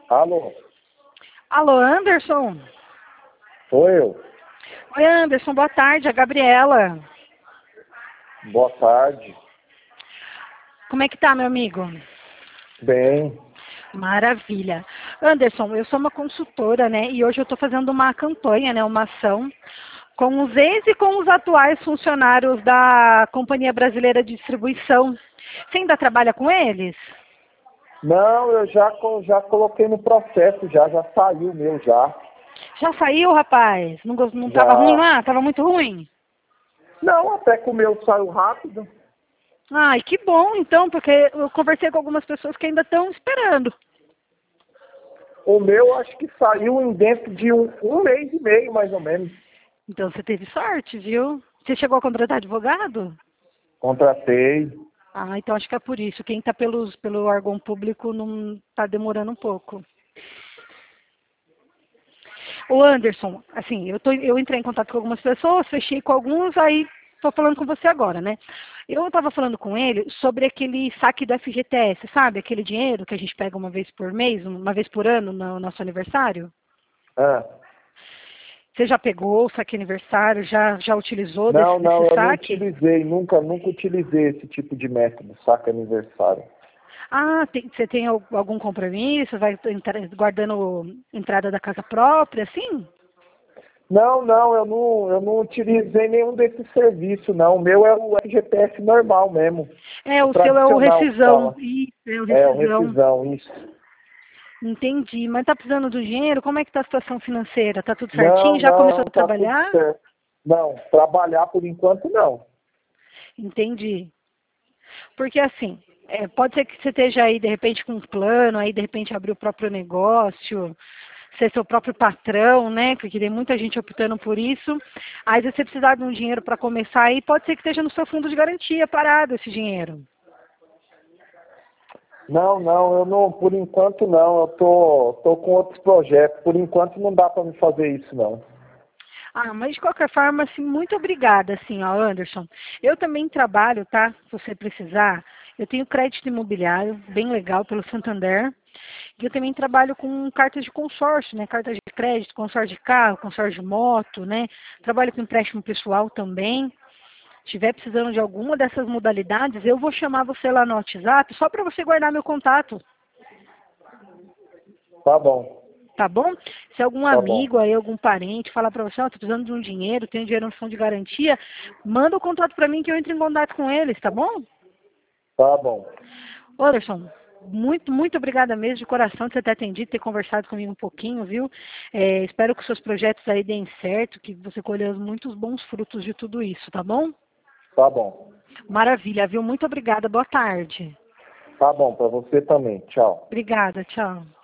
Alô, Alô, Anderson? sou eu. Oi, Anderson, boa tarde, a Gabriela. Boa tarde. Como é que tá, meu amigo? Bem, Maravilha. Anderson, eu sou uma consultora, né? E hoje eu estou fazendo uma campanha, né? Uma ação com os ex e com os atuais funcionários da Companhia Brasileira de Distribuição. Você ainda trabalha com eles? não, eu já coloquei no processo, já saiu o meu já. Já saiu, rapaz? Não estava ruim Já. lá? Estava muito ruim? Não, até que o meu saiu rápido. Ai, que bom, então, porque eu conversei com algumas pessoas que ainda estão esperando. O meu acho que saiu em dentro de um mês e meio, mais ou menos. Então você teve sorte, viu? Você chegou a contratar advogado? Contratei. Ah, então acho que é por isso. Quem está pelo órgão público não está demorando um pouco. O Anderson, assim, eu entrei em contato com algumas pessoas, fechei com alguns, aí estou falando com você agora, né? Eu estava falando com ele sobre aquele saque do FGTS, sabe? Aquele dinheiro que a gente pega uma vez por mês, uma vez por ano no nosso aniversário. Ah. Você já pegou o saque aniversário? Já utilizou Não, desse eu não saque? utilizei, nunca utilizei esse tipo de método, saca aniversário. Ah, você tem algum compromisso? Vai guardando entrada da casa própria, assim? Não, eu não utilizei nenhum desses serviços, não. O meu é o FGTS normal mesmo. É, O o seu é o tradicional que rescisão. fala. Isso, é o É, o rescisão. rescisão, isso. Entendi. Mas tá precisando do dinheiro? Como é que tá a situação financeira? Tá tudo certinho? Já Não, começou a tá tudo trabalhar? certo. Não, trabalhar por enquanto não. Entendi. Porque assim, pode ser que você esteja aí de repente com um plano, aí de repente abrir o próprio negócio, ser seu próprio patrão, né? Porque tem muita gente optando por isso. Aí se você precisar de um dinheiro para começar aí, pode ser que esteja no seu fundo de garantia parado esse dinheiro. Não, eu não, por enquanto não. Eu tô com outros projetos. Por enquanto não dá para me fazer isso não. Ah, mas de qualquer forma, assim, muito obrigada, assim, ó, Anderson. Eu também trabalho, tá? Se você precisar, eu tenho crédito imobiliário, bem legal, pelo Santander. E eu também trabalho com cartas de consórcio, né? Cartas de crédito, consórcio de carro, consórcio de moto, né? Trabalho com empréstimo pessoal também. Se estiver precisando de alguma dessas modalidades, eu vou chamar você lá no WhatsApp, só para você guardar meu contato. Tá bom, Tá bom? Se algum tá bom, amigo aí, algum parente falar para você, ó, tô precisando de um dinheiro, tenho dinheiro no fundo de garantia, manda o contato para mim que eu entro em contato com eles, tá bom? tá bom. Ô, Anderson, muito obrigada mesmo, de coração, de você ter atendido, ter conversado comigo um pouquinho, viu? Espero que os seus projetos aí deem certo, que você colha muitos bons frutos de tudo isso, tá bom? Tá bom. Maravilha, viu? Muito obrigada, boa tarde. Tá bom, para você também. Tchau. Obrigada, tchau.